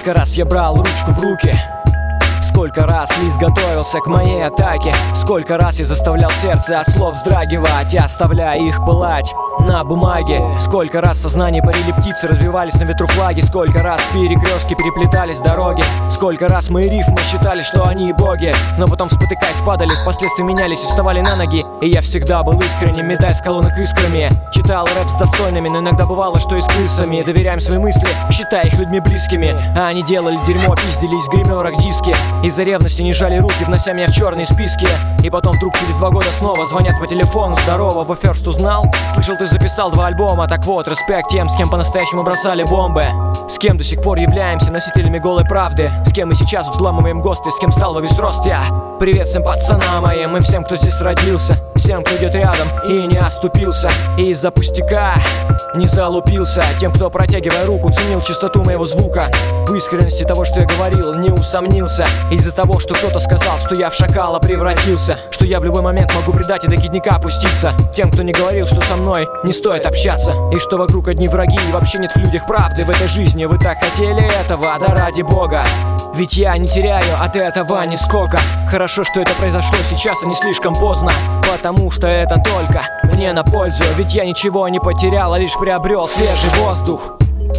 Сколько раз я брал ручку в руки, сколько раз лист готовился к моей атаке, сколько раз я заставлял сердце от слов вздрагивать, оставляя их пылать на бумаге. Сколько раз в сознании парили птицы, развивались на ветру флаги, сколько раз в перекрестке переплетались дороги, сколько раз мои рифмы считали, что они боги, но потом, спотыкаясь, падали, впоследствии менялись и вставали на ноги. И я всегда был искренним, метая с колонок искрами, читал рэп с достойными, но иногда бывало, что и с крысами. Доверяем свои мысли, считая их людьми близкими, а они делали дерьмо, пиздились в гримерах диски. Из-за ревности не жали руки, внося меня в черные списки. И потом вдруг через 2 года снова звонят по телефону: здорово, во First узнал? Слышал, ты записал 2 альбома. Так вот, респект тем, с кем по-настоящему бросали бомбы, с кем до сих пор являемся носителями голой правды, с кем мы сейчас взламываем ГОСТы, с кем стал во весь рост я. Привет всем пацанам моим и всем, кто здесь родился, всем, кто идет рядом и не оступился, и из-за пустяка не залупился, тем, кто, протягивая руку, ценил чистоту моего звука. В искренности того, что я говорил, не усомнился. Из-за того, что кто-то сказал, что я в шакала превратился, что я в любой момент могу предать и до гидника опуститься. Тем, кто не говорил, что со мной не стоит общаться, и что вокруг одни враги, и вообще нет в людях правды в этой жизни. Вы так хотели этого, да ради бога, ведь я не теряю от этого нисколько. Хорошо, что это произошло сейчас, а не слишком поздно, потому что это только мне на пользу, ведь я ничего не потерял, а лишь приобрел свежий воздух.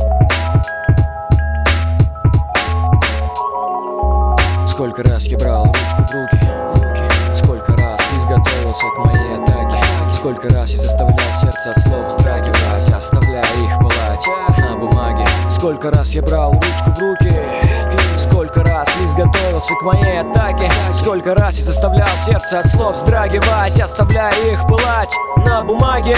Сколько раз я брал ручку в руки, сколько раз изготовился к моей атаке, сколько раз я заставлял сердце от слов вздрагивать, оставляя их пылать на бумаге. Сколько раз я брал ручку в руки, сколько раз лист готовился к моей атаке, сколько раз я заставлял сердце от слов вздрагивать, оставляя их пылать на бумаге.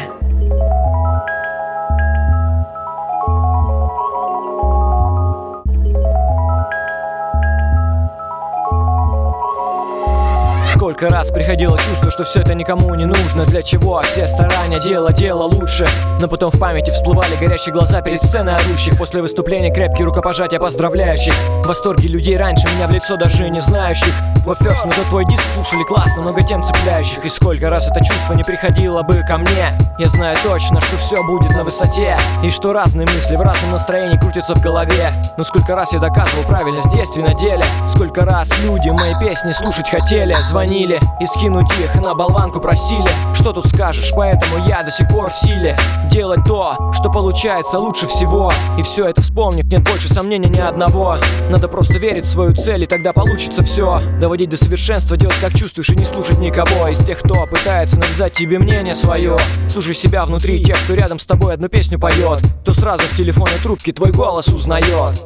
Сколько раз приходило чувство, что все это никому не нужно. Для чего все старания, дело лучше. Но потом в памяти всплывали горящие глаза перед сценой орущих, после выступления крепкие рукопожатия поздравляющих, восторги людей раньше меня в лицо даже не знающих. Во First мы за твой диск слушали классно, много тем цепляющих. И сколько раз это чувство не приходило бы ко мне. Я знаю точно, что все будет на высоте, и что разные мысли в разном настроении крутятся в голове. Но сколько раз я доказывал правильность действий на деле, сколько раз люди мои песни слушать хотели, звонили и скинуть их на болванку просили. Что тут скажешь, поэтому я до сих пор в силе делать то, что получается лучше всего. И все это вспомнив, нет больше сомнений ни одного. Надо просто верить в свою цель, и тогда получится все. Доводить до совершенства, делать как чувствуешь и не слушать никого из тех, кто пытается навязать тебе мнение свое. Слушай себя внутри, тех, кто рядом с тобой одну песню поет, кто сразу в телефонной трубке твой голос узнает.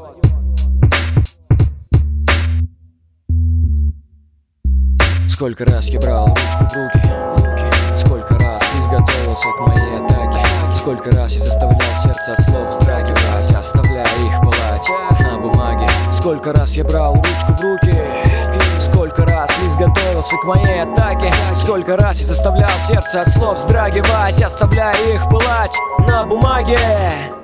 Сколько раз я брал ручку в руки, сколько раз изготовился к моей атаке, сколько раз я заставлял сердце от слов вздрагивать, оставляя их пылать на бумаге. Сколько раз я брал ручку в руки, сколько раз изготовился к моей атаке, сколько раз я заставлял сердце от слов вздрагивать, оставляя их пылать на бумаге.